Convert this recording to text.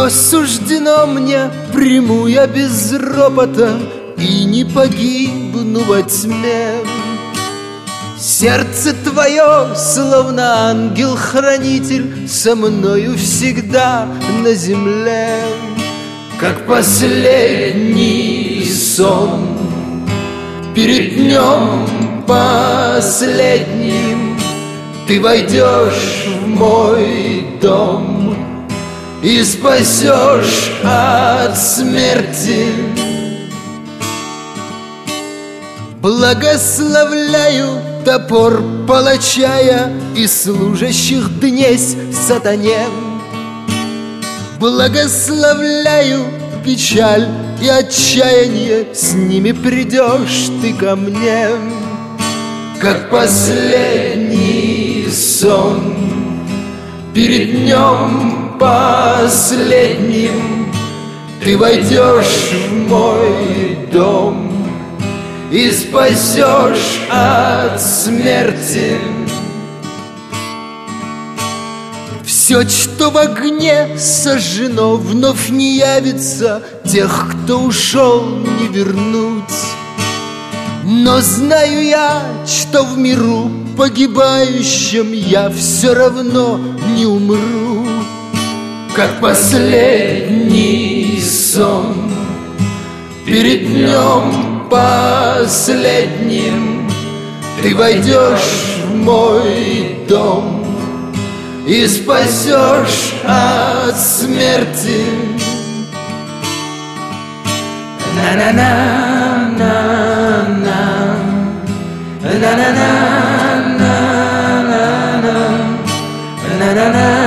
Что суждено мне, приму я без ропота и не погибну во тьме. Сердце твое, словно ангел-хранитель, со мною всегда на земле. Как последний сон, перед днем последним ты войдешь в мой дом и спасешь от смерти. Благословляю топор палачая и служащих днесь сатане. Благословляю печаль и отчаяние, с ними придешь ты ко мне. Как последний сон, перед днем последним ты войдешь в мой дом и спасешь от смерти. Все, что в огне сожжено, вновь не явится, тех, кто ушел, не вернуть. Но знаю я, что в миру погибающем я все равно не умру. Как последний сон, перед днем последним ты войдешь в мой дом и спасешь от смерти. На-на-на-на-на, на-на-на-на-на, на-на-на.